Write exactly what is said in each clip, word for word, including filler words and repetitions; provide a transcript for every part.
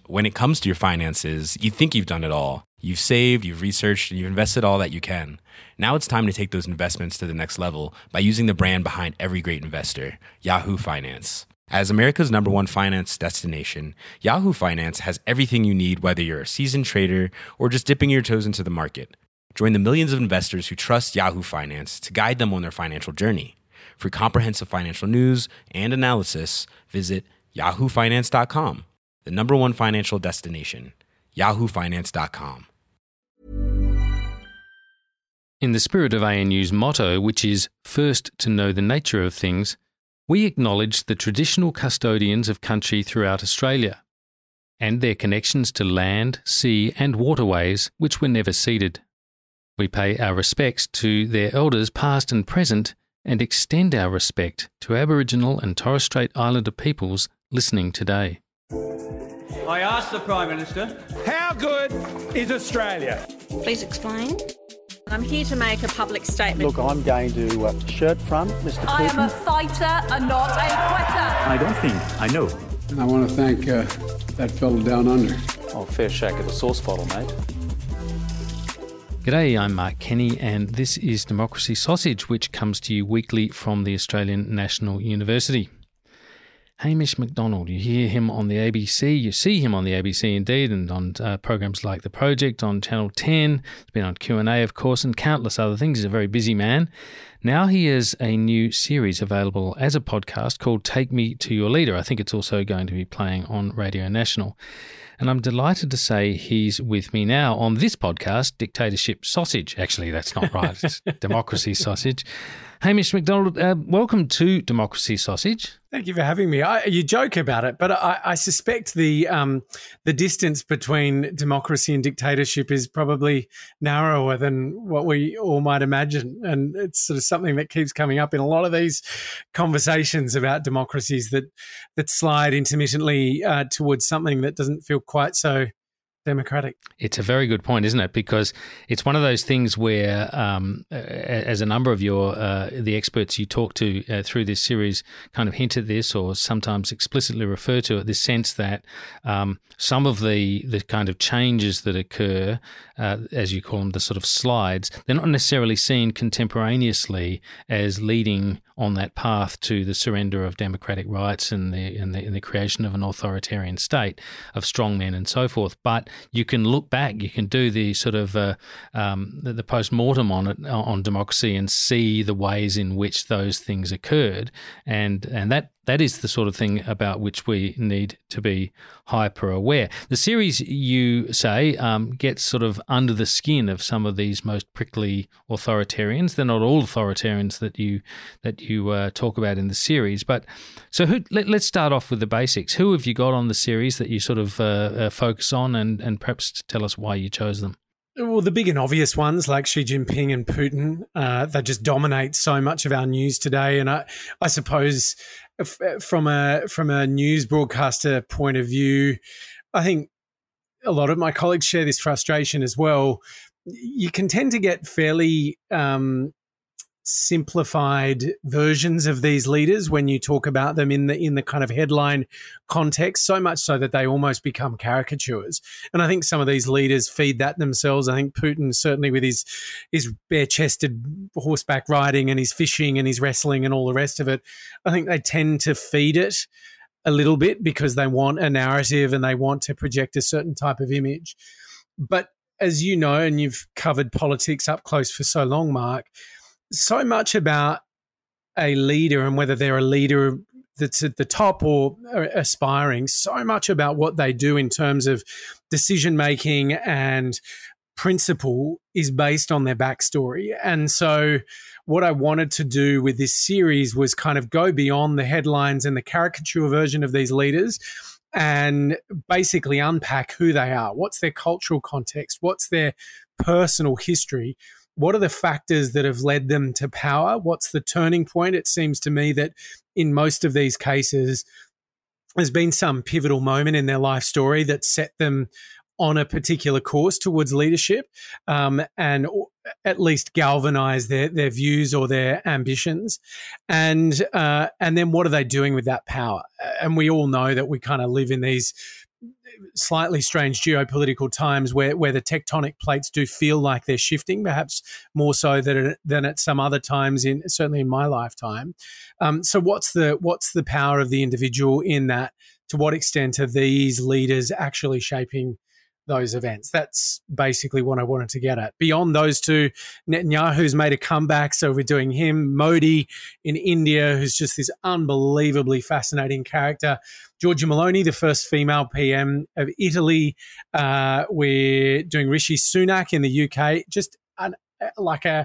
When it comes to your finances, you think you've done it all. You've saved, you've researched, and you've invested all that you can. Now it's time to take those investments to the next level by using the brand behind every great investor, Yahoo Finance. As America's number one finance destination, Yahoo Finance has everything you need, whether you're a seasoned trader or just dipping your toes into the market. Join the millions of investors who trust Yahoo Finance to guide them on their financial journey. For comprehensive financial news and analysis, visit yahoo finance dot com. The number one financial destination, yahoo finance dot com. In the spirit of A N U's motto, which is first to know the nature of things, we acknowledge the traditional custodians of country throughout Australia and their connections to land, sea and waterways which were never ceded. We pay our respects to their elders past and present and extend our respect to Aboriginal and Torres Strait Islander peoples listening today. I asked the Prime Minister, how good is Australia? Please explain. I'm here to make a public statement. Look, I'm going to uh, shirt front Mister Putin. I am a fighter and not a quitter. I don't think I know. And I want to thank uh, that fellow down under. Oh, fair shake of the sauce bottle, mate. G'day, I'm Mark Kenny, and this is Democracy Sausage, which comes to you weekly from the Australian National University. Hamish Macdonald, you hear him on the A B C, you see him on the A B C indeed, and on uh, programs like The Project on Channel ten. He's been on Q and A, of course, and countless other things. He's a very busy man. Now he has a new series available as a podcast called Take Me to Your Leader. I think it's also going to be playing on Radio National. And I'm delighted to say he's with me now on this podcast, Dictatorship Sausage. Actually, that's not right. It's Democracy Sausage. Hamish Macdonald, uh, welcome to Democracy Sausage. Thank you for having me. I, you joke about it, but I, I suspect the um, the distance between democracy and dictatorship is probably narrower than what we all might imagine. And it's sort of something that keeps coming up in a lot of these conversations about democracies that that slide intermittently uh, towards something that doesn't feel quite so democratic. It's a very good point, isn't it? Because it's one of those things where, um, as a number of your uh, the experts you talk to uh, through this series kind of hint at this, or sometimes explicitly refer to it, this sense that um, some of the the kind of changes that occur, uh, as you call them, the sort of slides, they're not necessarily seen contemporaneously as leading on that path to the surrender of democratic rights and the, and the and the creation of an authoritarian state of strongmen and so forth. But you can look back, you can do the sort of uh, um, the, the post-mortem on it, on democracy, and see the ways in which those things occurred, and and that. That is the sort of thing about which we need to be hyper aware. The series, you say, um, gets sort of under the skin of some of these most prickly authoritarians. They're not all authoritarians that you that you uh, talk about in the series. But so who, let, let's start off with the basics. Who have you got on the series that you sort of uh, uh, focus on, and, and perhaps tell us why you chose them? Well, the big and obvious ones like Xi Jinping and Putin, uh, they just dominate so much of our news today. And I, I suppose from a from a news broadcaster point of view, I think a lot of my colleagues share this frustration as well. You can tend to get fairly um, simplified versions of these leaders when you talk about them in the in the kind of headline context, so much so that they almost become caricatures. And I think some of these leaders feed that themselves. I think Putin, certainly with his his bare-chested horseback riding and his fishing and his wrestling and all the rest of it, I think they tend to feed it a little bit because they want a narrative and they want to project a certain type of image. But as you know, and you've covered politics up close for so long, Mark, so much about a leader and whether they're a leader that's at the top or aspiring, so much about what they do in terms of decision-making and principle is based on their backstory. And so what I wanted to do with this series was kind of go beyond the headlines and the caricature version of these leaders and basically unpack who they are. What's their cultural context? What's their personal history? What are the factors that have led them to power? What's the turning point? It seems to me that in most of these cases, there's been some pivotal moment in their life story that set them on a particular course towards leadership, um, and at least galvanize their their views or their ambitions. And uh, and then what are they doing with that power? And we all know that we kind of live in these slightly strange geopolitical times where, where the tectonic plates do feel like they're shifting, perhaps more so than it, than at some other times, in certainly in my lifetime. Um, so what's the what's the power of the individual in that? To what extent are these leaders actually shaping those events? That's basically what I wanted to get at. Beyond those two, Netanyahu's made a comeback, so we're doing him. Modi in India, who's just this unbelievably fascinating character. Giorgia Meloni, the first female P M of Italy. Uh, we're doing Rishi Sunak in the U K. Just an, like a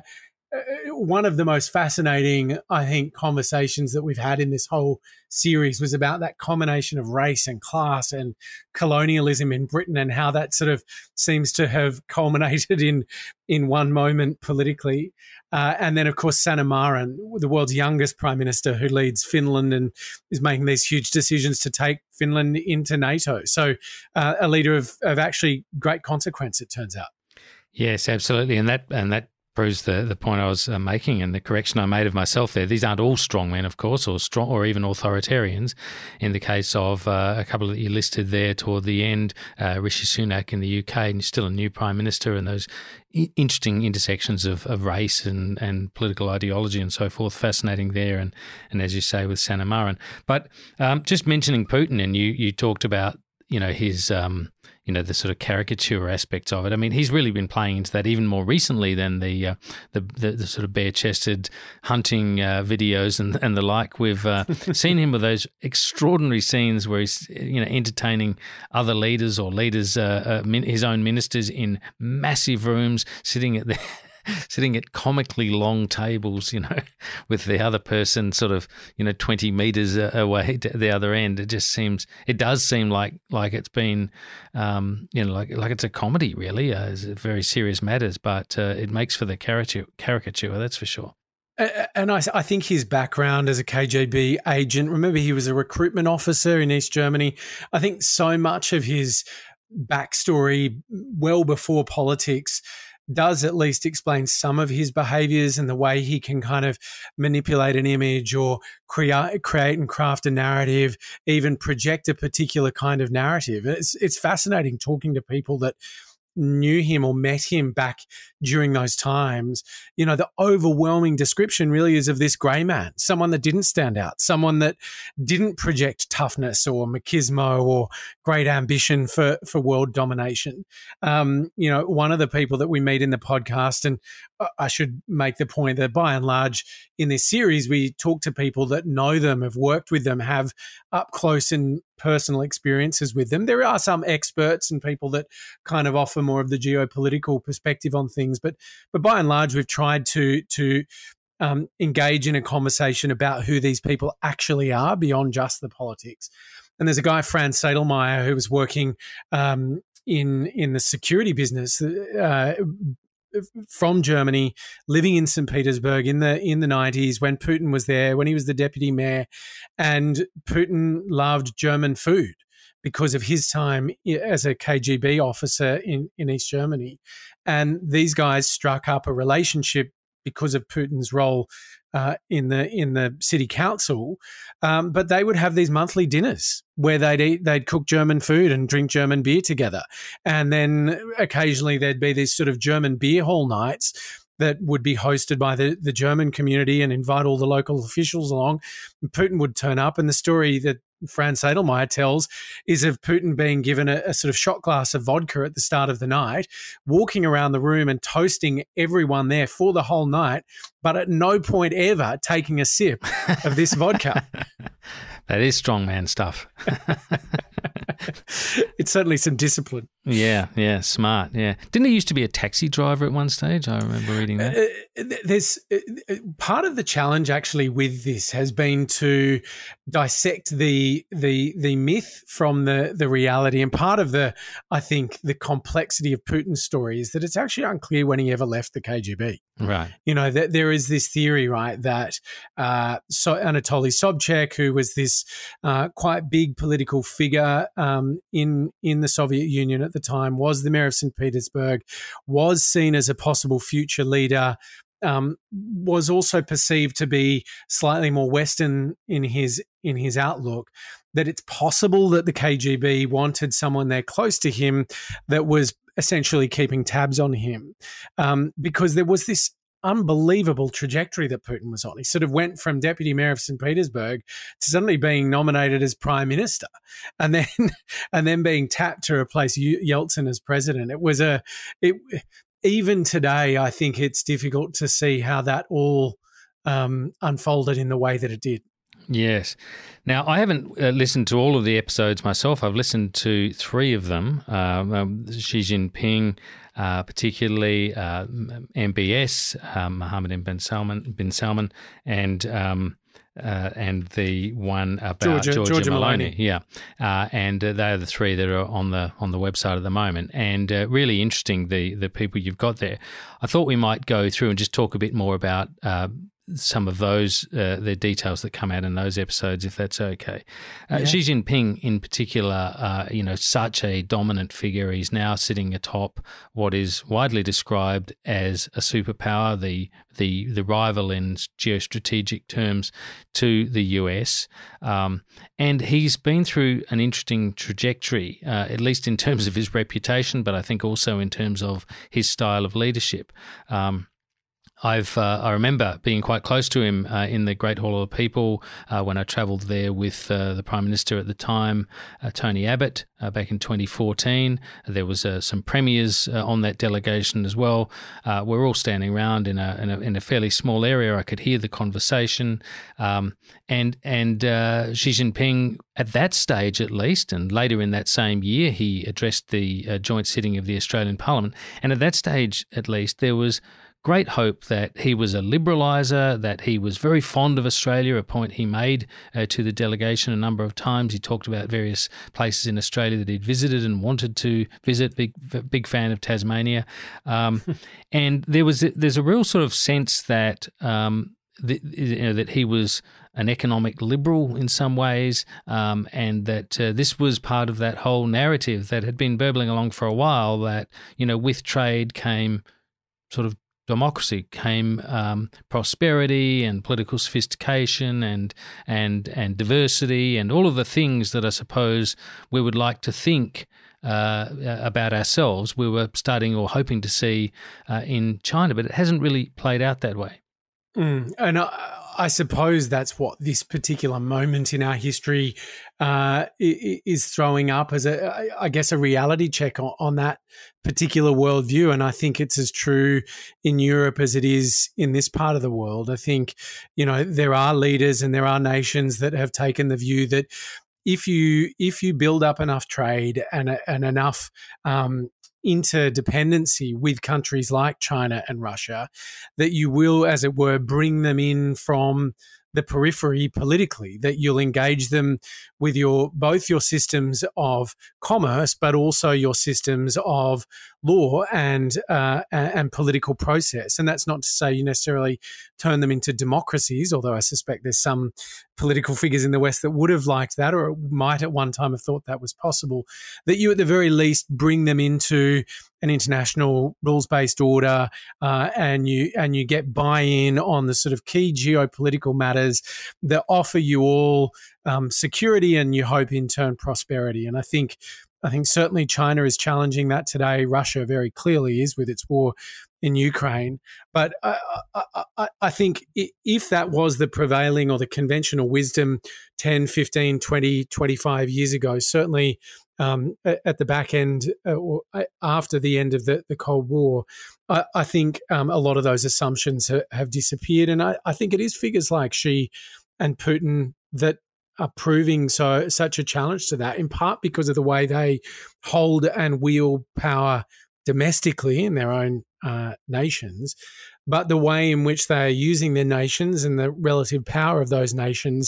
one of the most fascinating, I think, conversations that we've had in this whole series was about that combination of race and class and colonialism in Britain, and how that sort of seems to have culminated in in one moment politically. Uh, and then, of course, Sanna Marin, the world's youngest prime minister, who leads Finland and is making these huge decisions to take Finland into NATO. So uh, a leader of, of actually great consequence, it turns out. Yes, absolutely. And that and that proves the, the point I was uh, making, and the correction I made of myself there. These aren't all strong men, of course, or strong, or even authoritarians. In the case of uh, a couple that you listed there toward the end, uh, Rishi Sunak in the U K, and still a new prime minister, and those I- interesting intersections of, of race and, and political ideology and so forth, fascinating there. And, and as you say, with Sanna Marin. But um, just mentioning Putin, and you you talked about, you know, his, um, you know, the sort of caricature aspects of it. I mean, he's really been playing into that even more recently than the uh, the, the, the sort of bare-chested hunting uh, videos and and the like. We've uh, seen him with those extraordinary scenes where he's, you know, entertaining other leaders or leaders, uh, uh, min- his own ministers in massive rooms, sitting at the sitting at comically long tables, you know, with the other person sort of, you know, twenty metres away to the other end. It just seems, it does seem like like it's been, um, you know, like like it's a comedy, really. Uh, it's very serious matters, but uh, it makes for the caricature, caricature, that's for sure. And I, I think his background as a K G B agent, remember he was a recruitment officer in East Germany. I think so much of his backstory, well before politics, does at least explain some of his behaviours and the way he can kind of manipulate an image or create, create and craft a narrative, even project a particular kind of narrative. It's, it's fascinating talking to people that knew him or met him back during those times. You know, the overwhelming description really is of this grey man, someone that didn't stand out, someone that didn't project toughness or machismo or great ambition for, for world domination. Um, you know, one of the people that we meet in the podcast, and I should make the point that by and large in this series, we talk to people that know them, have worked with them, have up close and personal experiences with them. There are some experts and people that kind of offer more of the geopolitical perspective on things, but but by and large, we've tried to to um, engage in a conversation about who these people actually are beyond just the politics. And there's a guy, Franz Sedlmayr, who was working um, in in the security business uh, from Germany, living in Saint Petersburg in the in the nineties when Putin was there, when he was the deputy mayor, and Putin loved German food because of his time as a K G B officer in, in East Germany. And these guys struck up a relationship because of Putin's role uh, in the in the city council. Um, but they would have these monthly dinners where they'd eat, they'd cook German food and drink German beer together. And then occasionally there'd be these sort of German beer hall nights that would be hosted by the, the German community and invite all the local officials along. And Putin would turn up, and the story that Franz Sedlmayr tells is of Putin being given a, a sort of shot glass of vodka at the start of the night, walking around the room and toasting everyone there for the whole night, but at no point ever taking a sip of this vodka. That is strongman stuff. It's certainly some discipline. Yeah, yeah, smart, yeah. Didn't he used to be a taxi driver at one stage? I remember reading that. Uh, there's uh, part of the challenge actually with this has been to dissect the the the myth from the the reality, and part of the I think the complexity of Putin's story is that it's actually unclear when he ever left the K G B. Right. You know, th- there is this theory, right, that uh, so Anatoly Sobchak, who was this uh, quite big political figure um, in in the Soviet Union at the time, was the mayor of Saint Petersburg, was seen as a possible future leader, um, was also perceived to be slightly more Western in his in his outlook. that it's possible that the K G B wanted someone there close to him that was essentially keeping tabs on him, um, because there was this unbelievable trajectory that Putin was on. He sort of went from deputy mayor of Saint Petersburg to suddenly being nominated as prime minister, and then and then being tapped to replace Yeltsin as president. It was a it. Even today, I think it's difficult to see how that all um, unfolded in the way that it did. Yes. Now, I haven't uh, listened to all of the episodes myself. I've listened to three of them. Um, um, Xi Jinping, uh, particularly uh, M B S, um, Mohammed bin Salman, bin Salman, and um, uh, and the one about Georgia, Georgia, Georgia Maloney. Maloney. Yeah, uh, and uh, they are the three that are on the on the website at the moment, and uh, really interesting the the people you've got there. I thought we might go through and just talk a bit more about Uh, some of those, uh, the details that come out in those episodes, if that's okay. Uh, Yeah. Xi Jinping in particular, uh, you know, such a dominant figure. He's now sitting atop what is widely described as a superpower, the the the rival in geostrategic terms to the U S. Um, and he's been through an interesting trajectory, uh, at least in terms of his reputation, but I think also in terms of his style of leadership. Um, I've uh, I remember being quite close to him uh, in the Great Hall of the People uh, when I travelled there with uh, the Prime Minister at the time, uh, Tony Abbott, uh, back in twenty fourteen. There was uh, some premiers uh, on that delegation as well. Uh, we're all standing around in a, in a in a fairly small area. I could hear the conversation, um, and and uh, Xi Jinping at that stage at least, and later in that same year, he addressed the uh, joint sitting of the Australian Parliament. And at that stage at least, there was great hope that he was a liberaliser, that he was very fond of Australia, a point he made uh, to the delegation a number of times. He talked about various places in Australia that he'd visited and wanted to visit, big big fan of Tasmania. Um, and there was there's a real sort of sense that um, the, you know, that he was an economic liberal in some ways, um, and that uh, this was part of that whole narrative that had been burbling along for a while, that, you know, with trade came sort of democracy, came um, prosperity and political sophistication and and and diversity and all of the things that I suppose we would like to think uh, about ourselves. We were starting or hoping to see uh, in China, but it hasn't really played out that way. Mm, and I, I suppose that's what this particular moment in our history uh, is throwing up as a, I guess, a reality check on, on that particular worldview. And I think it's as true in Europe as it is in this part of the world. I think, you know, there are leaders and there are nations that have taken the view that if you if you build up enough trade and and enough um, interdependency with countries like China and Russia, that you will, as it were, bring them in from the periphery politically, that you'll engage them with your both your systems of commerce, but also your systems of law and uh, and political process. And that's not to say you necessarily turn them into democracies, although I suspect there's some political figures in the West that would have liked that, or might at one time have thought that was possible, that you at the very least bring them into an international rules-based order, uh, and you and you get buy-in on the sort of key geopolitical matters that offer you all um, security and you hope in turn prosperity. And I think I think certainly China is challenging that today. Russia very clearly is with its war in Ukraine. But I, I, I, I think if that was the prevailing or the conventional wisdom ten, fifteen, twenty, twenty-five years ago, certainly um, at the back end uh, or after the end of the, the Cold War, I, I think um, a lot of those assumptions ha- have disappeared. And I, I think it is figures like Xi and Putin that are proving so such a challenge to that, in part because of the way they hold and wield power domestically in their own uh, nations, but the way in which they are using their nations and the relative power of those nations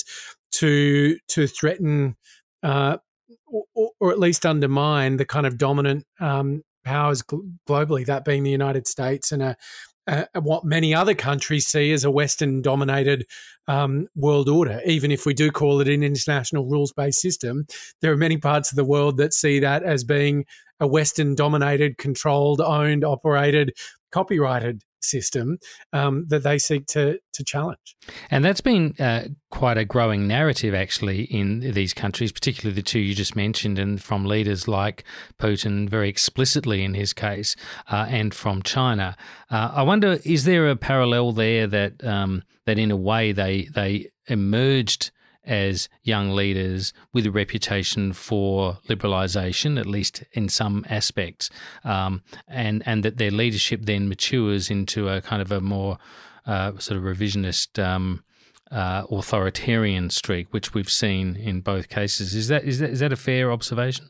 to to threaten uh, or, or at least undermine the kind of dominant um, powers gl- globally, that being the United States and a Uh, what many other countries see as a Western-dominated um, world order. Even if we do call it an international rules-based system, there are many parts of the world that see that as being a Western-dominated, controlled, owned, operated copyrighted system um, that they seek to to challenge. And that's been uh, quite a growing narrative, actually, in these countries, particularly the two you just mentioned, and from leaders like Putin, very explicitly in his case, uh, and from China. Uh, I wonder, is there a parallel there that um, that in a way they they emerged as young leaders with a reputation for liberalisation, at least in some aspects, um, and and that their leadership then matures into a kind of a more uh, sort of revisionist, um, uh, authoritarian streak, which we've seen in both cases. Is that is that is that a fair observation?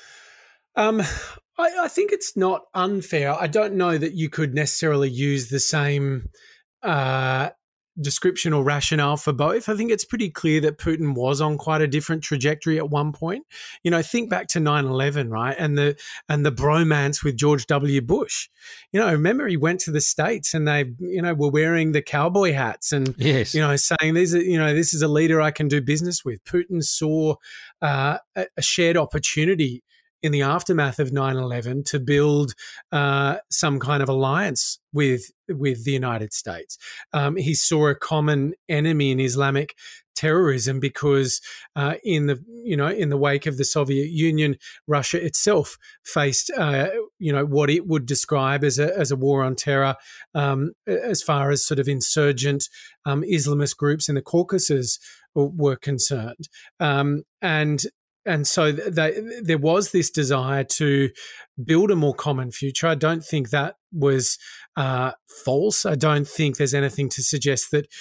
Um, I, I think it's not unfair. I don't know that you could necessarily use the same Uh, description or rationale for both. I think it's pretty clear that Putin was on quite a different trajectory at one point. You know, think back to nine eleven, right? And the and the bromance with George W. Bush. You know, remember he went to the States and they, you know, were wearing the cowboy hats and, yes. you know, saying, "These are, you know, this is a leader I can do business with." Putin saw uh, a shared opportunity in the aftermath of nine eleven to build uh, some kind of alliance with with the United States. Um, he saw a common enemy in Islamic terrorism because uh, in the you know in the wake of the Soviet Union, Russia itself faced uh, you know what it would describe as a as a war on terror, um, as far as sort of insurgent um, Islamist groups in the Caucasus were concerned, um, and. And so they, there was this desire to build a more common future. I don't think that was uh, false. I don't think there's anything to suggest that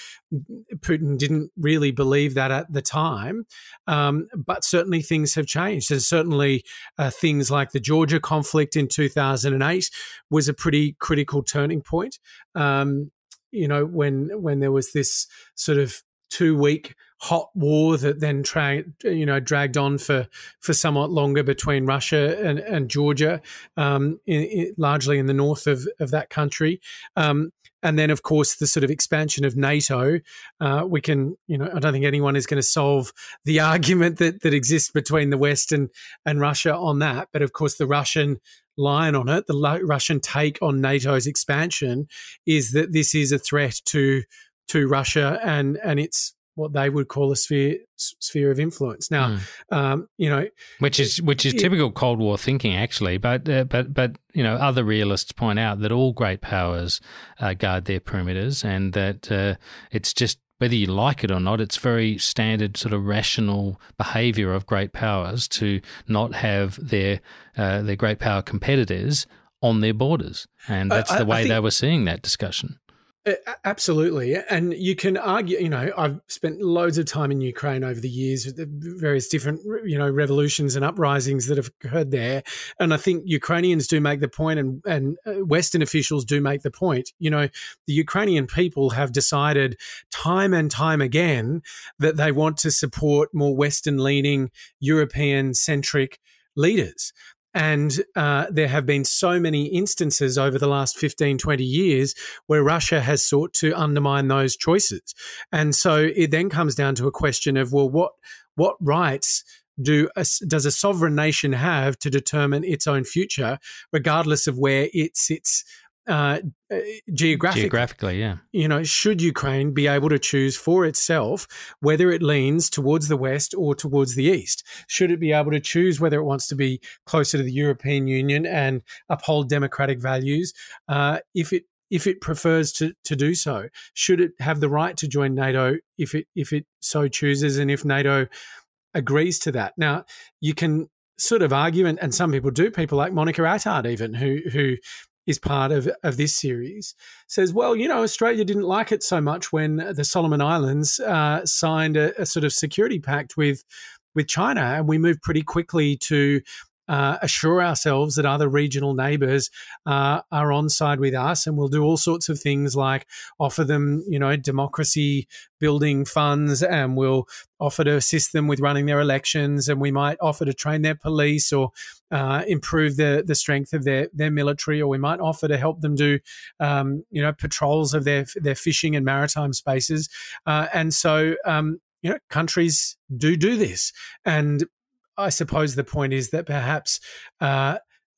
Putin didn't really believe that at the time. Um, but certainly things have changed. And certainly uh, things like the Georgia conflict in two thousand eight was a pretty critical turning point. Um, you know, when when there was this sort of two-week hot war that then tra- you know dragged on for, for somewhat longer between Russia and, and Georgia, um, in, in, largely in the north of, of that country. Um, and then, of course, the sort of expansion of NATO. Uh, we can, you know, I don't think anyone is going to solve the argument that, that exists between the West and, and Russia on that. But, of course, the Russian line on it, the Russian take on NATO's expansion is that this is a threat to to Russia and and its what they would call a sphere sphere of influence. Now, mm. um, you know, which is which is it, typical Cold War thinking, actually. But uh, but but you know, other realists point out that all great powers uh, guard their perimeters, and that uh, it's just whether you like it or not, it's very standard sort of rational behaviour of great powers to not have their uh, their great power competitors on their borders, and that's I, the way I think- they were seeing that discussion. Absolutely. And you can argue, you know, I've spent loads of time in Ukraine over the years with the various different, you know, revolutions and uprisings that have occurred there. And I think Ukrainians do make the point, and, and Western officials do make the point. You know, the Ukrainian people have decided time and time again that they want to support more Western-leaning, European-centric leaders. And uh, there have been so many instances over the last fifteen, twenty years where Russia has sought to undermine those choices. And so it then comes down to a question of, well, what what rights do a, does a sovereign nation have to determine its own future, regardless of where it sits uh, geographically? Geographically, yeah. You know, should Ukraine be able to choose for itself whether it leans towards the West or towards the East? Should it be able to choose whether it wants to be closer to the European Union and uphold democratic values? Uh, if it if it prefers to to do so, should it have the right to join NATO if it if it so chooses, and if NATO agrees to that? Now, you can sort of argue, and, and some people do. People like Monica Attard, even who who. is part of, of this series, says, well, you know, Australia didn't like it so much when the Solomon Islands uh, signed a, a sort of security pact with with China, and we moved pretty quickly to uh, assure ourselves that other regional neighbours uh, are on side with us, and we'll do all sorts of things like offer them, you know, democracy building funds, and we'll offer to assist them with running their elections, and we might offer to train their police or uh, improve the the strength of their their military, or we might offer to help them do, um, you know, patrols of their their fishing and maritime spaces, uh, and so um, you know, countries do do this, and I suppose the point is that perhaps uh,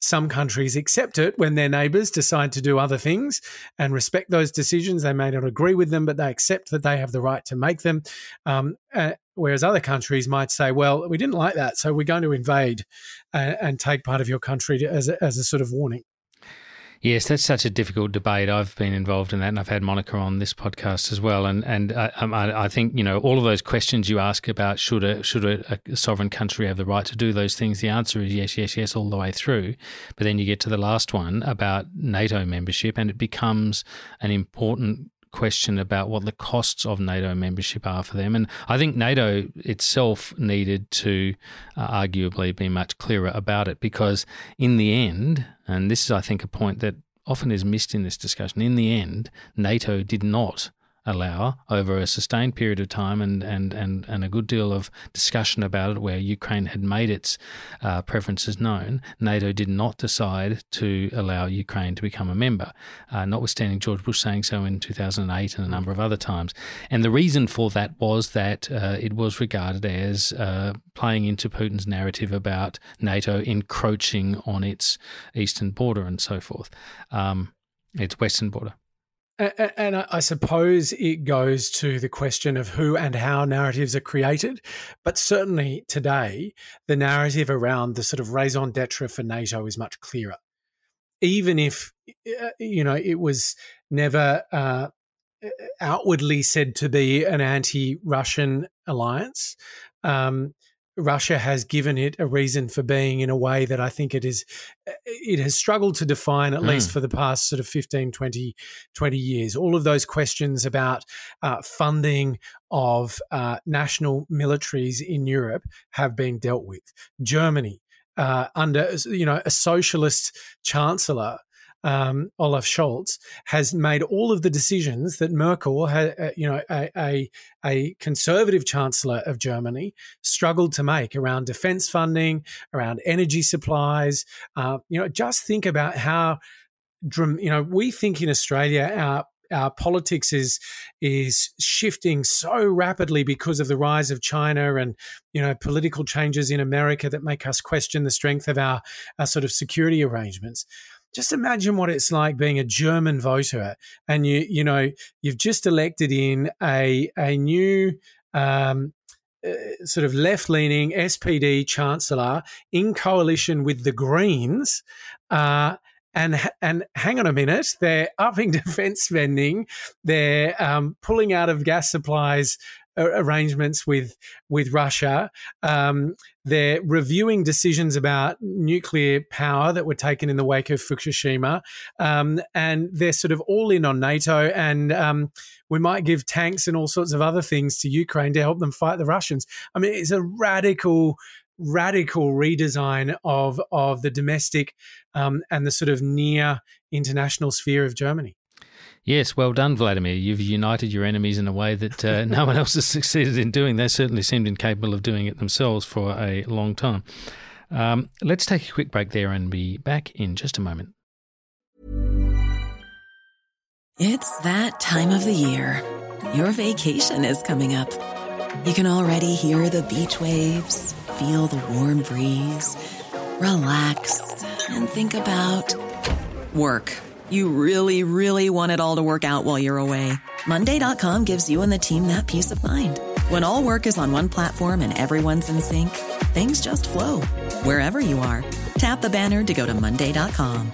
some countries accept it when their neighbours decide to do other things and respect those decisions. They may not agree with them, but they accept that they have the right to make them. Um, uh, whereas other countries might say, well, we didn't like that, so we're going to invade and, and take part of your country to, as, a, as a sort of warning. Yes, that's such a difficult debate. I've been involved in that, and I've had Monica on this podcast as well. And and I, I, I think, you know, all of those questions you ask about should a should a, a sovereign country have the right to do those things, the answer is yes, yes, yes, all the way through. But then you get to the last one about NATO membership, and it becomes an important question about what the costs of NATO membership are for them. And I think NATO itself needed to uh, arguably be much clearer about it, because in the end, and this is, I think, a point that often is missed in this discussion, in the end, NATO did not allow, over a sustained period of time and and and, and a good deal of discussion about it, where Ukraine had made its uh, preferences known, NATO did not decide to allow Ukraine to become a member, uh, notwithstanding George Bush saying so in two thousand eight and a number of other times. And the reason for that was that uh, it was regarded as uh, playing into Putin's narrative about NATO encroaching on its eastern border and so forth, um, its western border. And I suppose it goes to the question of who and how narratives are created. But certainly today, the narrative around the sort of raison d'etre for NATO is much clearer. Even if, you know, it was never uh, outwardly said to be an anti-Russian alliance, um, Russia has given it a reason for being in a way that I think it is, it has struggled to define, at mm. least for the past sort of fifteen, twenty, twenty years. All of those questions about uh, funding of uh, national militaries in Europe have been dealt with. Germany, uh, under, you know, a socialist chancellor, Um, Olaf Scholz, has made all of the decisions that Merkel, ha, uh, you know, a, a, a conservative chancellor of Germany, struggled to make around defence funding, around energy supplies. Uh, you know, just think about how, you know, we think in Australia our our politics is is shifting so rapidly because of the rise of China and, you know, political changes in America that make us question the strength of our, our sort of security arrangements. Just imagine what it's like being a German voter, and you you know you've just elected in a a new um, uh, sort of left-leaning S P D chancellor in coalition with the Greens, uh, and and hang on a minute, they're upping defence spending, they're um, pulling out of gas supplies arrangements with with Russia. Um, they're reviewing decisions about nuclear power that were taken in the wake of Fukushima, um, and they're sort of all in on NATO. And um, we might give tanks and all sorts of other things to Ukraine to help them fight the Russians. I mean, it's a radical, radical redesign of of the domestic um, and the sort of near international sphere of Germany. Yes, well done, Vladimir. You've united your enemies in a way that uh, no one else has succeeded in doing. They certainly seemed incapable of doing it themselves for a long time. Um, let's take a quick break there and be back in just a moment. It's that time of the year. Your vacation is coming up. You can already hear the beach waves, feel the warm breeze, relax, and think about work. You really, really want it all to work out while you're away. Monday dot com gives you and the team that peace of mind. When all work is on one platform and everyone's in sync, things just flow. Wherever you are, tap the banner to go to Monday dot com.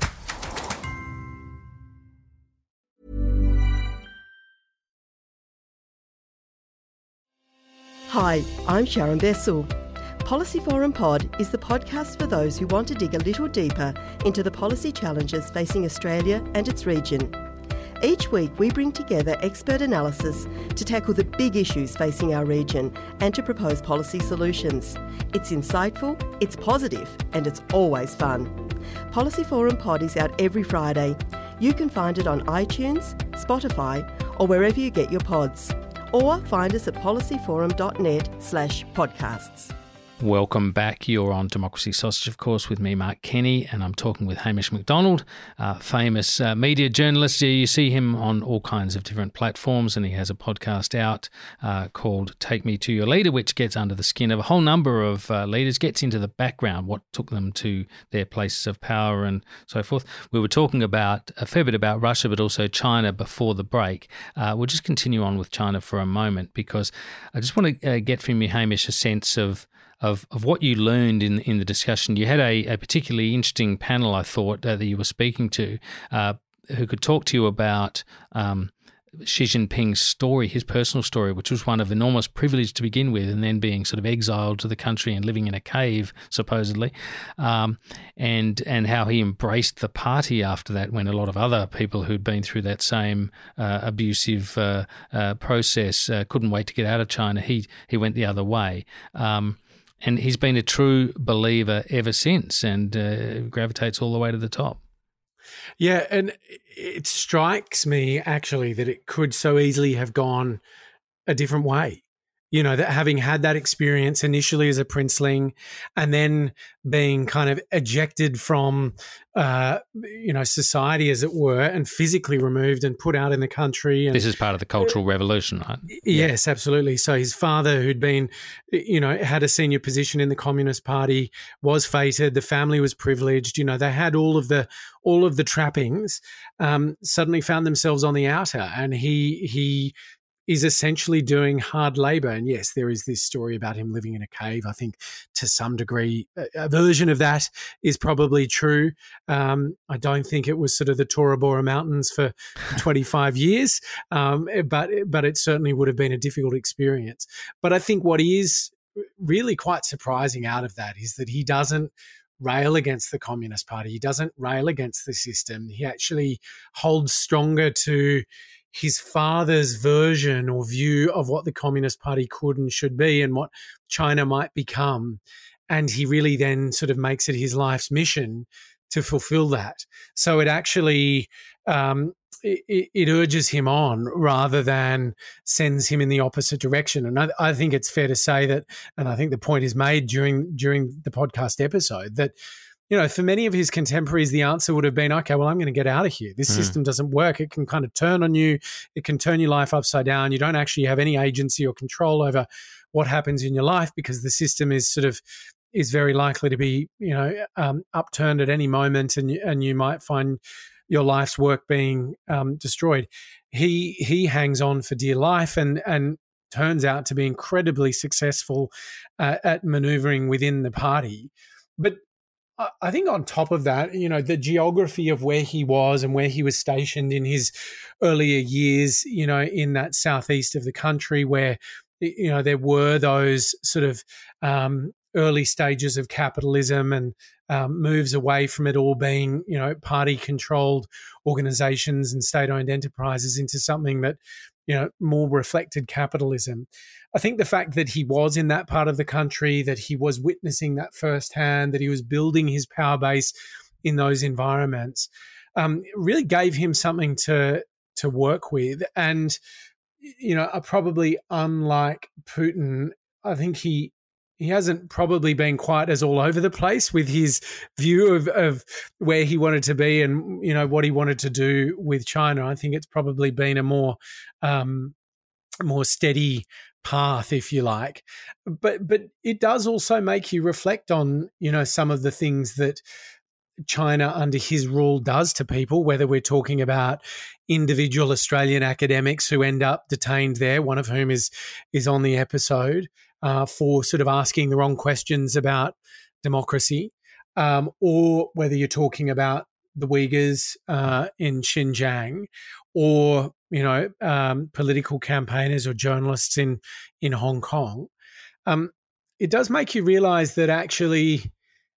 Hi, I'm Sharon Bessel. Policy Forum Pod is the podcast for those who want to dig a little deeper into the policy challenges facing Australia and its region. Each week we bring together expert analysis to tackle the big issues facing our region and to propose policy solutions. It's insightful, it's positive, and it's always fun. Policy Forum Pod is out every Friday. You can find it on iTunes, Spotify, or wherever you get your pods. Or find us at policyforum.net slash podcasts. Welcome back. You're on Democracy Sausage, of course, with me, Mark Kenny, and I'm talking with Hamish McDonald, uh, famous uh, media journalist. You see him on all kinds of different platforms, and he has a podcast out uh, called Take Me to Your Leader, which gets under the skin of a whole number of uh, leaders, gets into the background, what took them to their places of power and so forth. We were talking about a fair bit about Russia, but also China before the break. Uh, we'll just continue on with China for a moment, because I just want to uh, get from you, Hamish, a sense of Of, of what you learned in in the discussion. You had a, a particularly interesting panel, I thought, uh, that you were speaking to, uh, who could talk to you about um, Xi Jinping's story, his personal story, which was one of enormous privilege to begin with, and then being sort of exiled to the country and living in a cave, supposedly, um, and and how he embraced the party after that, when a lot of other people who'd been through that same uh, abusive uh, uh, process uh, couldn't wait to get out of China. He he went the other way. Um, And he's been a true believer ever since, and uh, gravitates all the way to the top. Yeah, and it strikes me actually that it could so easily have gone a different way. You know, that having had that experience initially as a princeling, and then being kind of ejected from, uh, you know, society, as it were, and physically removed and put out in the country. And this is part of the Cultural Revolution, right? Yes, absolutely. So his father, who'd been, you know, had a senior position in the Communist Party, was feted. The family was privileged. You know, they had all of the all of the trappings. Um, suddenly found themselves on the outer, and he he. is essentially doing hard labor. And yes, there is this story about him living in a cave. I think to some degree, a version of that is probably true. Um, I don't think it was sort of the Tora Bora Mountains for twenty-five years, um, but, but it certainly would have been a difficult experience. But I think what is really quite surprising out of that is that he doesn't rail against the Communist Party. He doesn't rail against the system. He actually holds stronger to his father's version or view of what the Communist Party could and should be, and what China might become. And he really then sort of makes it his life's mission to fulfill that. So it actually, um, it, it urges him on rather than sends him in the opposite direction. And I, I think it's fair to say that, and I think the point is made during, during the podcast episode, that, you know, for many of his contemporaries, the answer would have been, okay, well, I'm going to get out of here. This mm. system doesn't work. It can kind of turn on you. It can turn your life upside down. You don't actually have any agency or control over what happens in your life, because the system is sort of, is very likely to be, you know, um, upturned at any moment, and, and you might find your life's work being um, destroyed. He, he hangs on for dear life, and, and turns out to be incredibly successful uh, at maneuvering within the party. But I think on top of that, you know, the geography of where he was and where he was stationed in his earlier years, you know, in that southeast of the country where, you know, there were those sort of um, early stages of capitalism and um, moves away from it all being, you know, party-controlled organizations and state-owned enterprises into something that, you know, more reflected capitalism. I think the fact that he was in that part of the country, that he was witnessing that firsthand, that he was building his power base in those environments, um, really gave him something to to work with. And, you know, probably unlike Putin, I think he he hasn't probably been quite as all over the place with his view of, of where he wanted to be and, you know, what he wanted to do with China. I think it's probably been a more um, more steady path, if you like. But but it does also make you reflect on, you know, some of the things that China under his rule does to people, whether we're talking about individual Australian academics who end up detained there, one of whom is is on the episode, uh, for sort of asking the wrong questions about democracy, um, or whether you're talking about the Uyghurs uh, in Xinjiang, or, you know, um, political campaigners or journalists in, in Hong Kong. Um, it does make you realise that actually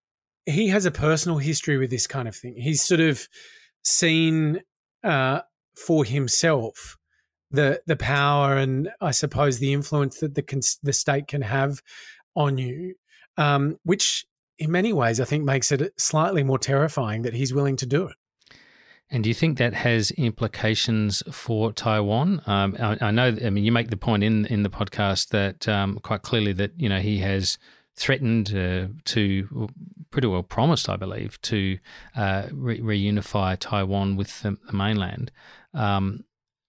he has a personal history with this kind of thing. He's sort of seen uh, for himself the the power and, I suppose, the influence that the cons- the state can have on you, um, which in many ways I think makes it slightly more terrifying that he's willing to do it. And do you think that has implications for Taiwan? Um, I, I know, I mean, you make the point in, in the podcast that um, quite clearly that, you know, he has threatened uh, to, pretty well promised, I believe, to uh, re- reunify Taiwan with the, the mainland. Um,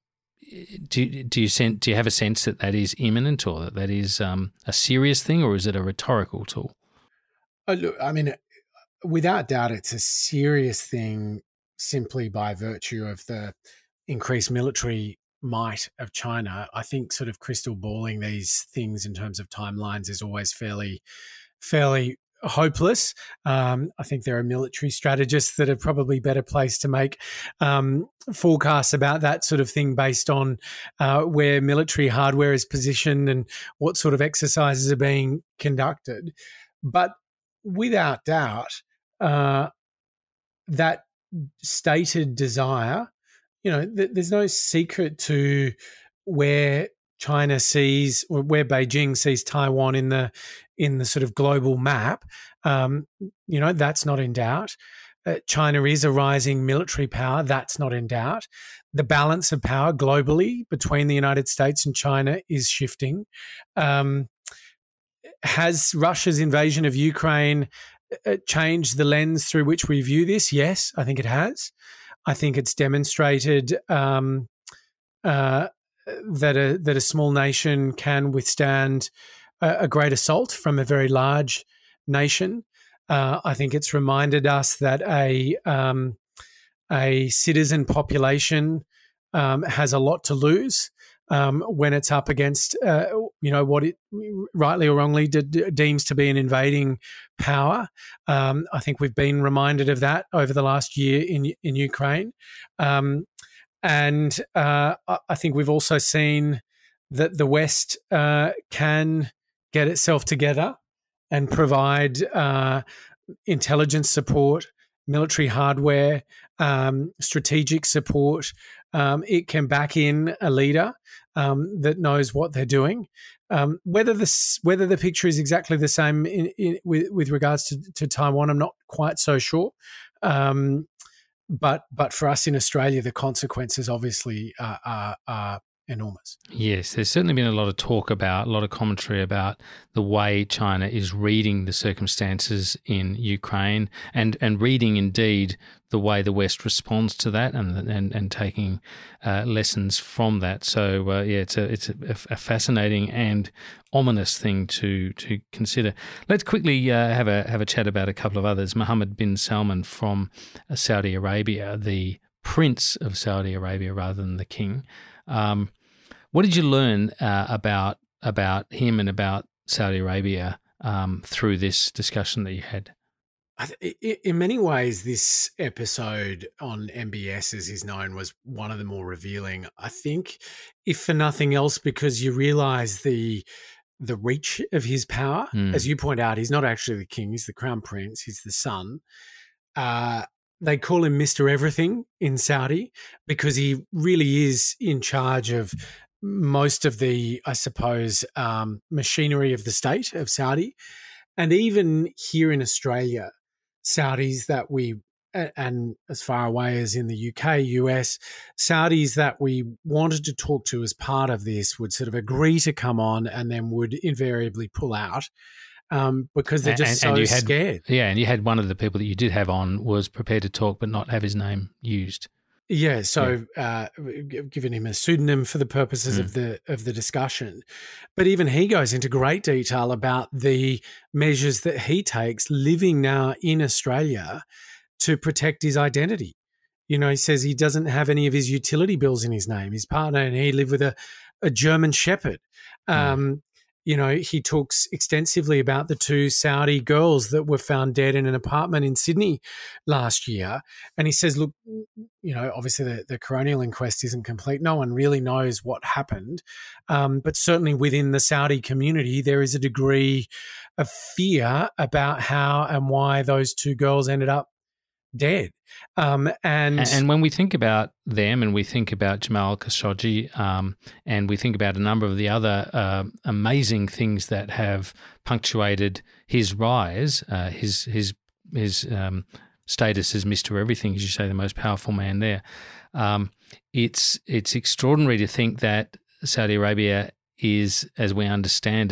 do do you sense, do you have a sense that that is imminent, or that that is um, a serious thing, or is it a rhetorical tool? Oh, look, I mean, without doubt, it's a serious thing simply by virtue of the increased military might of China. I think sort of crystal balling these things in terms of timelines is always fairly, fairly hopeless. Um, I think there are military strategists that are probably better placed to make um, forecasts about that sort of thing based on uh, where military hardware is positioned and what sort of exercises are being conducted. But without doubt, uh, that stated desire, you know, th- there's no secret to where China sees, or where Beijing sees Taiwan in the in the sort of global map. Um, you know, that's not in doubt. Uh, China is a rising military power. That's not in doubt. The balance of power globally between the United States and China is shifting. Um, has Russia's invasion of Ukraine uh, changed the lens through which we view this? Yes, I think it has. I think it's demonstrated um, uh, that a that a small nation can withstand a, a great assault from a very large nation. Uh, I think it's reminded us that a um, a citizen population um, has a lot to lose um, when it's up against uh, you know what it rightly or wrongly de- de- deems to be an invading power. Um, I think we've been reminded of that over the last year in in Ukraine. Um, And uh, I think we've also seen that the West uh, can get itself together and provide uh, intelligence support, military hardware, um, strategic support. Um, it can back in a leader um, that knows what they're doing. Um, whether this whether the picture is exactly the same in, in, with, with regards to, to Taiwan, I'm not quite so sure. Um, But but for us in Australia, the consequences obviously are, are, are enormous. Yes, there's certainly been a lot of talk about, a lot of commentary about the way China is reading the circumstances in Ukraine and, and reading indeed the way the West responds to that and and, and taking uh, lessons from that. So uh, yeah, it's a it's a, a fascinating and ominous thing to to consider. Let's quickly uh, have a have a chat about a couple of others. Mohammed bin Salman from Saudi Arabia, the Prince of Saudi Arabia rather than the King. Um, what did you learn uh, about about him and about Saudi Arabia um, through this discussion that you had? In many ways, this episode on M B S, as is known, was one of the more revealing. I think, if for nothing else, because you realise the the reach of his power. Mm. As you point out, he's not actually the king; he's the crown prince. He's the son. Uh, they call him Mister Everything in Saudi because he really is in charge of most of the, I suppose, um, machinery of the state of Saudi, and even here in Australia. Saudis that we, and as far away as in the U K, U S, Saudis that we wanted to talk to as part of this would sort of agree to come on and then would invariably pull out um, because they're just and, so and had, scared. Yeah, and you had one of the people that you did have on was prepared to talk but not have his name used. Yeah, so yeah. Uh, giving him a pseudonym for the purposes mm. of the of the discussion. But even he goes into great detail about the measures that he takes living now in Australia to protect his identity. You know, he says he doesn't have any of his utility bills in his name. His partner and he live with a, a German Shepherd. Um, mm. You know, he talks extensively about the two Saudi girls that were found dead in an apartment in Sydney last year. And he says, look, you know, obviously the, the coronial inquest isn't complete. No one really knows what happened. Um, but certainly within the Saudi community, there is a degree of fear about how and why those two girls ended up dead. Um, and, and when we think about them and we think about Jamal Khashoggi um, and we think about a number of the other uh, amazing things that have punctuated his rise, uh, his his his um, status as Mister Everything, as you say, the most powerful man there, um, it's it's extraordinary to think that Saudi Arabia is, as we understand it,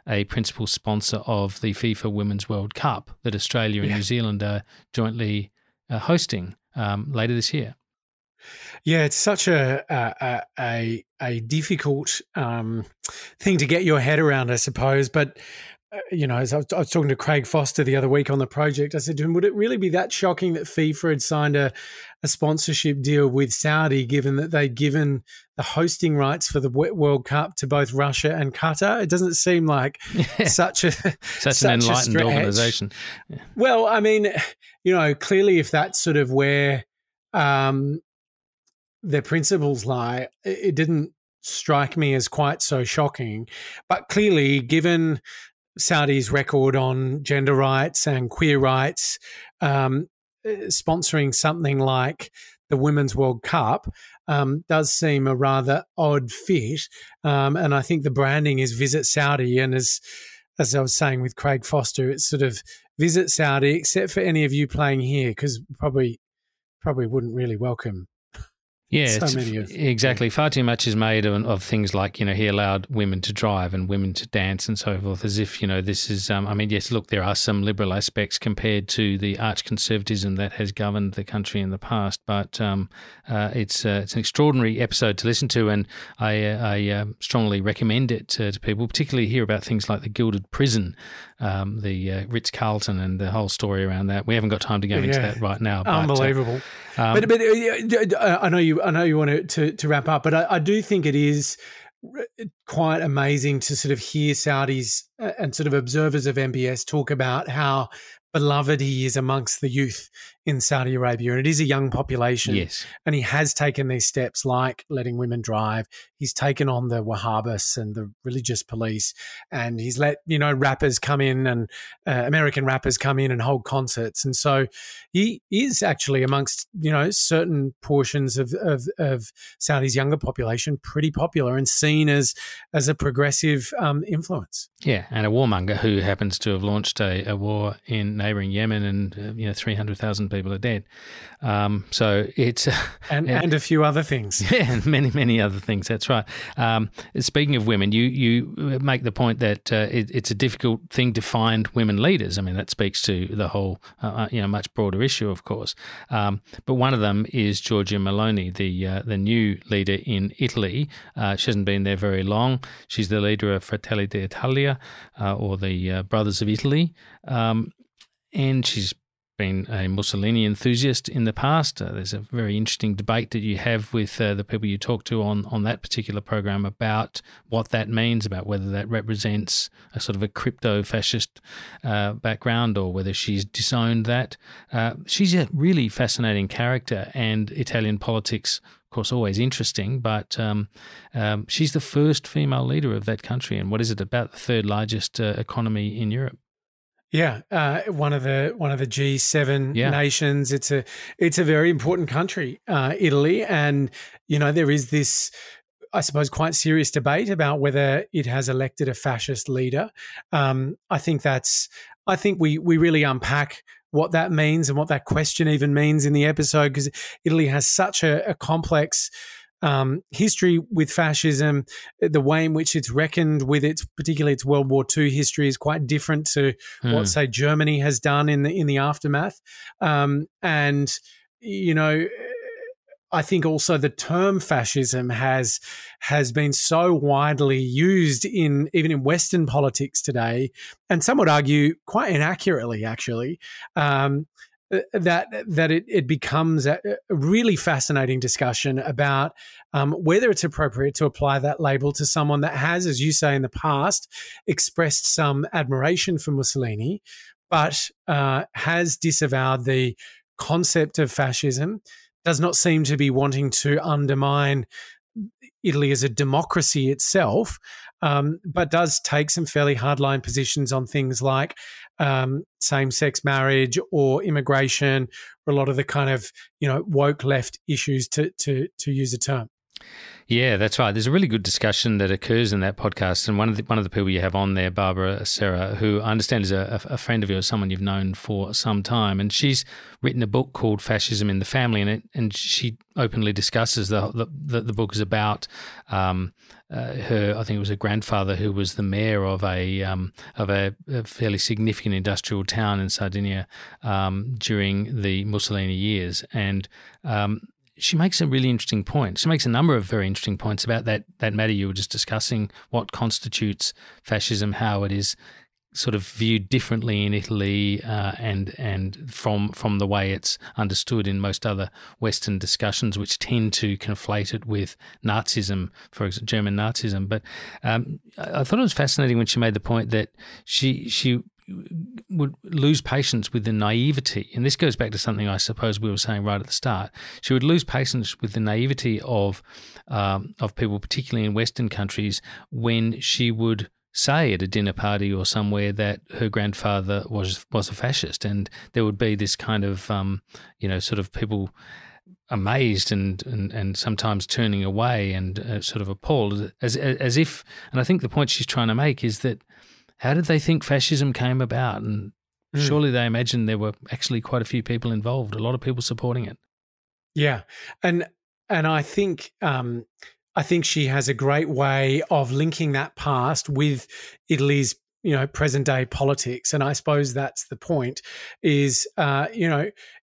a principal sponsor of the FIFA Women's World Cup that Australia and Yeah. New Zealand are jointly uh, hosting um, later this year. Yeah, it's such a a a, a difficult um, thing to get your head around, I suppose. But uh, you know, as I was, I was talking to Craig Foster the other week on the project, I said to him, "Would it really be that shocking that FIFA had signed a, a sponsorship deal with Saudi, given that they'd given the hosting rights for the World Cup to both Russia and Qatar? It doesn't seem like Yeah. such a Such, such an a enlightened stretch. organisation. Yeah. Well, I mean, you know, clearly, if that's sort of where um, their principles lie, it it didn't strike me as quite so shocking. But clearly, given Saudi's record on gender rights and queer rights, um, eh, sponsoring something like the Women's World Cup um, does seem a rather odd fit. Um, and I think the branding is Visit Saudi. And as as I was saying with Craig Foster, it's sort of Visit Saudi, except for any of you playing here, because probably probably wouldn't really welcome. Yeah, So it's- many of- exactly. Far too much is made of, of things like, you know, he allowed women to drive and women to dance and so forth, as if, you know, this is, um, I mean, yes, look, there are some liberal aspects compared to the arch conservatism that has governed the country in the past, but um, uh, it's uh, it's an extraordinary episode to listen to, and I, uh, I um, strongly recommend it to, to people, particularly hear about things like the Gilded Prison, um, the uh, Ritz-Carlton, and the whole story around that. We haven't got time to go into Yeah. that right now. But, uh, Unbelievable. um, but but uh, uh, I know you I know you want to, to, to wrap up, but I, I do think it is quite amazing to sort of hear Saudis and sort of observers of M B S talk about how beloved he is amongst the youth in Saudi Arabia. And it is a young population. Yes. And he has taken these steps like letting women drive. He's taken on the Wahhabis and the religious police. And he's let, you know, rappers come in and uh, American rappers come in and hold concerts. And so he is actually amongst, you know, certain portions of, of, of Saudi's younger population pretty popular and seen as, as a progressive um, influence. Yeah, and a warmonger who happens to have launched a, a war in neighbouring Yemen, and uh, you know, three hundred thousand people are dead. Um, so it's uh, and and a few other things. Yeah, and many many other things. That's right. Um, speaking of women, you you make the point that uh, it, it's a difficult thing to find women leaders. I mean, that speaks to the whole uh, you know much broader issue, of course. Um, but one of them is Giorgia Meloni, the uh, the new leader in Italy. Uh, she hasn't been there very long. She's the leader of Fratelli d'Italia, uh, or the uh, Brothers of Italy, um, and she's been a Mussolini enthusiast in the past. Uh, there's a very interesting debate that you have with uh, the people you talk to on, on that particular program about what that means, about whether that represents a sort of a crypto-fascist uh, background or whether she's disowned that. Uh, she's a really fascinating character, and Italian politics, of course, always interesting, but um, um, she's the first female leader of that country, and what is it, about the third largest uh, economy in Europe? Yeah, uh, one of the one of the G seven Yeah. nations. It's a it's a very important country, uh, Italy, and you know there is this, I suppose, quite serious debate about whether it has elected a fascist leader. Um, I think that's I think we we really unpack what that means and what that question even means in the episode, because Italy has such a, a complex Um, history with fascism. The way in which it's reckoned with its, particularly its World War Two history, is quite different to Hmm. what, say, Germany has done in the in the aftermath. Um, and you know, I think also the term fascism has has been so widely used in even in Western politics today, and some would argue quite inaccurately, actually. Um, that that it, it becomes a, a really fascinating discussion about um, whether it's appropriate to apply that label to someone that has, as you say, in the past, expressed some admiration for Mussolini, but uh, has disavowed the concept of fascism, does not seem to be wanting to undermine Italy as a democracy itself, um, but does take some fairly hardline positions on things like um, same-sex marriage or immigration, or a lot of the kind of, you know, woke left issues, to to to use a term. Yeah, that's right. There's a really good discussion that occurs in that podcast, and one of the one of the people you have on there, Barbara Serra, who I understand is a, a friend of yours, someone you've known for some time, and she's written a book called Fascism in the Family, and it and she openly discusses the the, the, the book is about um, uh, her. I think it was her grandfather who was the mayor of a um, of a, a fairly significant industrial town in Sardinia um, during the Mussolini years, and um, she makes a really interesting point. She makes a number of very interesting points about that that matter you were just discussing, what constitutes fascism, how it is sort of viewed differently in Italy uh, and and from from the way it's understood in most other Western discussions, which tend to conflate it with Nazism, for example, German Nazism. But um, I thought it was fascinating when she made the point that she she would lose patience with the naivety, and this goes back to something I suppose we were saying right at the start. She would lose patience with the naivety of um, of people, particularly in Western countries, when she would say at a dinner party or somewhere that her grandfather was was a fascist, and there would be this kind of um, you know sort of people amazed and, and, and sometimes turning away and uh, sort of appalled, as as if. And I think the point she's trying to make is that, how did they think fascism came about? And mm. surely they imagined there were actually quite a few people involved, a lot of people supporting it. Yeah, and and I think um, I think she has a great way of linking that past with Italy's you know present day politics, and I suppose that's the point. Is uh, you know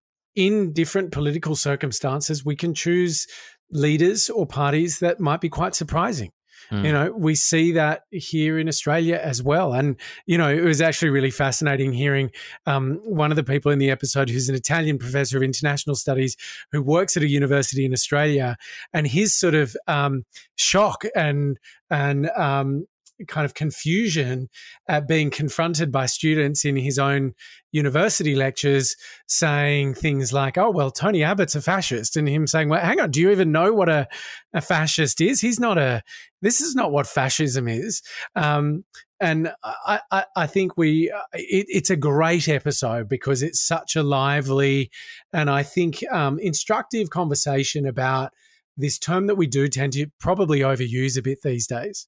in different political circumstances, we can choose leaders or parties that might be quite surprising. Mm. You know, we see that here in Australia as well. And, you know, it was actually really fascinating hearing um, one of the people in the episode who's an Italian professor of international studies who works at a university in Australia, and his sort of um, shock and, and, um, kind of confusion at being confronted by students in his own university lectures saying things like, oh, well, Tony Abbott's a fascist, and him saying, well, hang on, do you even know what a, a fascist is? He's not a, this is not what fascism is. Um, and I, I, I think we, it, it's a great episode because it's such a lively and I think um, instructive conversation about this term that we do tend to probably overuse a bit these days.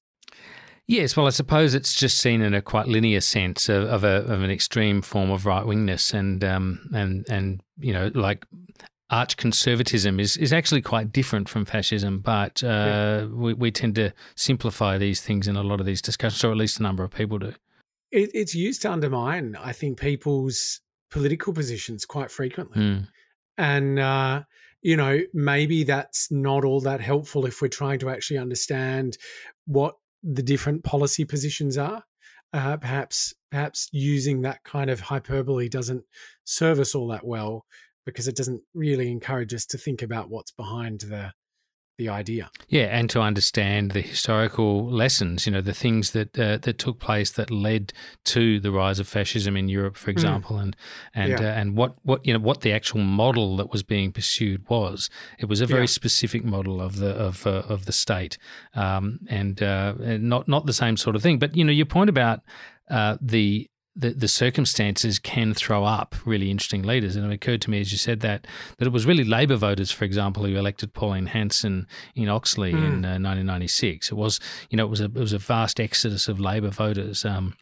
Yes, well, I suppose it's just seen in a quite linear sense of, of, a, of an extreme form of right-wingness, and um, and and you know, like arch conservatism is, is actually quite different from fascism, but uh, yeah. we, we tend to simplify these things in a lot of these discussions, or at least a number of people do. It, it's used to undermine, I think, people's political positions quite frequently, mm. and uh, you know, maybe that's not all that helpful if we're trying to actually understand what the different policy positions are. Uh, perhaps perhaps using that kind of hyperbole doesn't serve us all that well, because it doesn't really encourage us to think about what's behind the the idea. Yeah, and to understand the historical lessons, you know, the things that uh, that took place that led to the rise of fascism in Europe, for example, mm. and and yeah. uh, and what, what you know what the actual model that was being pursued was. It was a very yeah. specific model of the of uh, of the state, um, and, uh, and not not the same sort of thing. But you know, your point about uh, the The, the circumstances can throw up really interesting leaders. And it occurred to me as you said that, that it was really Labor voters, for example, who elected Pauline Hanson in Oxley mm. in uh, nineteen ninety-six. It was, you know, it was a it was a vast exodus of Labor voters. Um,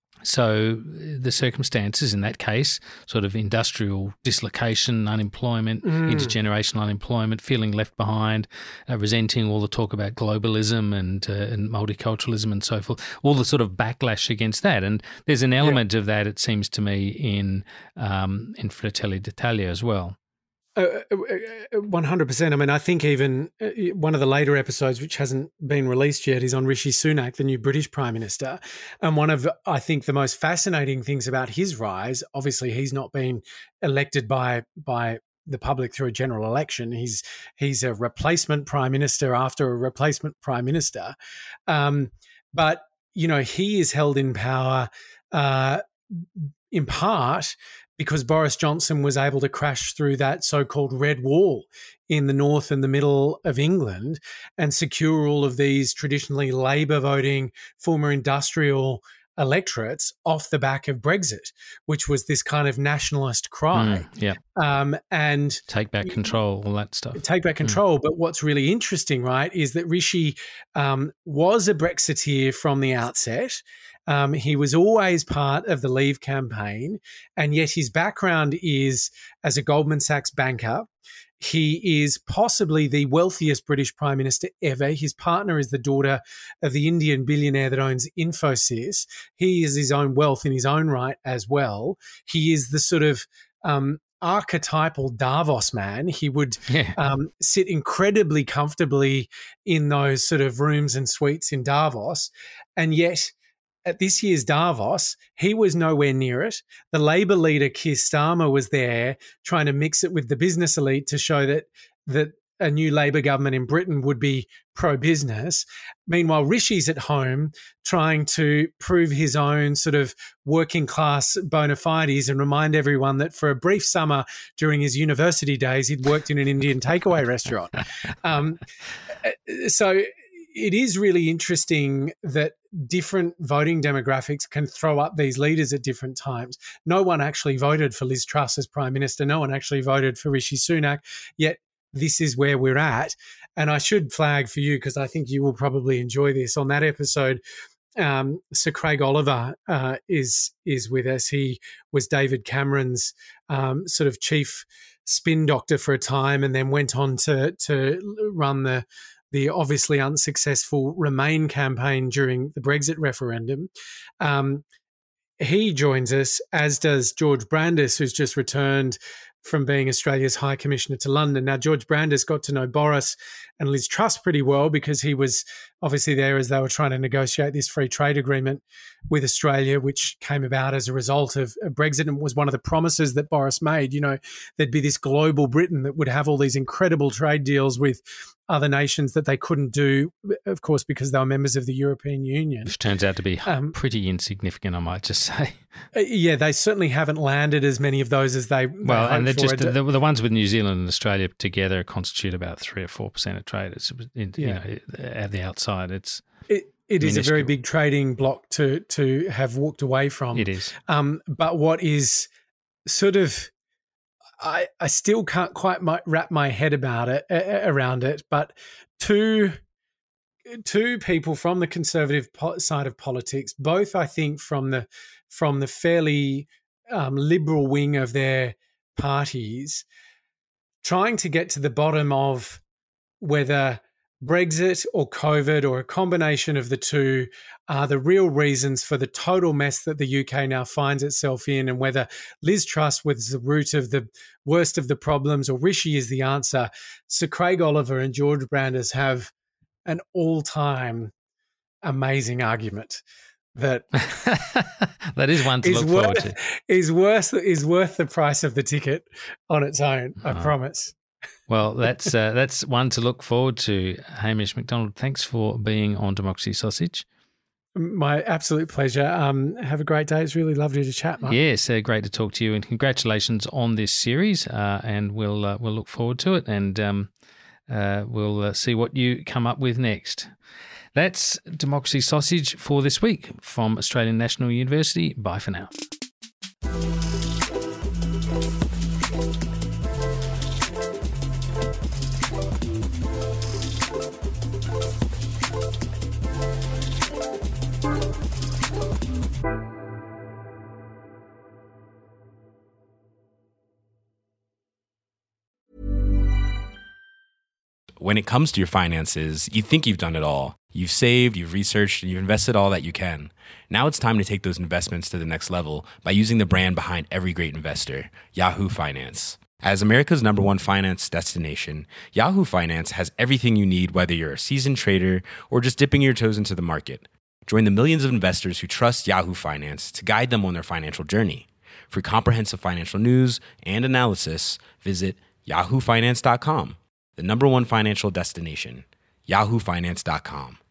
so the circumstances in that case, sort of industrial dislocation, unemployment, mm. intergenerational unemployment, feeling left behind, uh, resenting all the talk about globalism and, uh, and multiculturalism and so forth, all the sort of backlash against that. And there's an element yeah. of that, it seems to me, in um, in Fratelli d'Italia as well. Uh, one hundred percent. I mean, I think even one of the later episodes, which hasn't been released yet, is on Rishi Sunak, the new British Prime Minister. And one of, I think, the most fascinating things about his rise, obviously he's not been elected by by the public through a general election. He's he's a replacement Prime Minister after a replacement Prime Minister. Um, but, you know, he is held in power uh, in part because Boris Johnson was able to crash through that so-called red wall in the north and the middle of England and secure all of these traditionally Labor voting, former industrial electorates off the back of Brexit, which was this kind of nationalist cry. Mm, yeah. Um, and take back control, all that stuff. Take back control. Mm. But what's really interesting, right, is that Rishi um, was a Brexiteer from the outset. Um, he was always part of the Leave campaign, and yet his background is as a Goldman Sachs banker. He is possibly the wealthiest British Prime Minister ever. His partner is the daughter of the Indian billionaire that owns Infosys. He is his own wealth in his own right as well. He is the sort of um, archetypal Davos man. He would yeah. um, sit incredibly comfortably in those sort of rooms and suites in Davos, and yet at this year's Davos, he was nowhere near it. The Labor leader, Keir Starmer, was there trying to mix it with the business elite to show that that a new Labor government in Britain would be pro-business. Meanwhile, Rishi's at home trying to prove his own sort of working class bona fides and remind everyone that for a brief summer during his university days, he'd worked in an Indian takeaway restaurant. Um, so it is really interesting that different voting demographics can throw up these leaders at different times. No one actually voted for Liz Truss as Prime Minister. No one actually voted for Rishi Sunak, yet this is where we're at. And I should flag for you, because I think you will probably enjoy this. On that episode, um, Sir Craig Oliver uh, is is with us. He was David Cameron's um, sort of chief spin doctor for a time, and then went on to to run the the obviously unsuccessful Remain campaign during the Brexit referendum. Um, he joins us, as does George Brandis, who's just returned from being Australia's High Commissioner to London. Now, George Brandis got to know Boris and Liz Truss pretty well because he was obviously there as they were trying to negotiate this free trade agreement with Australia, which came about as a result of Brexit and was one of the promises that Boris made. You know, there'd be this global Britain that would have all these incredible trade deals with other nations that they couldn't do, of course, because they were members of the European Union. Which turns out to be um, pretty insignificant, I might just say. Yeah, they certainly haven't landed as many of those as they Well, they and they're for. just the, the ones with New Zealand and Australia together constitute about three or four percent of trade. It's, in, Yeah. you know, at the outside, it's It, it is a minuscule. very big trading block to to have walked away from. It is. Um, but what is sort of, I I still can't quite my, wrap my head about it uh, around it. But two two people from the conservative po- side of politics, both I think from the from the fairly um, liberal wing of their parties, trying to get to the bottom of whether Brexit or COVID or a combination of the two are the real reasons for the total mess that the U K now finds itself in, and whether Liz Truss was the root of the worst of the problems or Rishi is the answer. Sir Craig Oliver and George Brandis have an all-time amazing argument that that is one to is look forward worth, to. Is worth is worth the price of the ticket on its own. I Uh-huh. promise. Well, that's uh, that's one to look forward to. Hamish McDonald, thanks for being on Democracy Sausage. My absolute pleasure. Um, have a great day. It's really lovely to chat, Mark. Yes, uh, great to talk to you, and congratulations on this series. Uh, and we'll uh, we'll look forward to it, and um, uh, we'll uh, see what you come up with next. That's Democracy Sausage for this week from Australian National University. Bye for now. When it comes to your finances, you think you've done it all. You've saved, you've researched, and you've invested all that you can. Now it's time to take those investments to the next level by using the brand behind every great investor, Yahoo Finance. As America's number one finance destination, Yahoo Finance has everything you need, whether you're a seasoned trader or just dipping your toes into the market. Join the millions of investors who trust Yahoo Finance to guide them on their financial journey. For comprehensive financial news and analysis, visit yahoo finance dot com. The number one financial destination, yahoo finance dot com.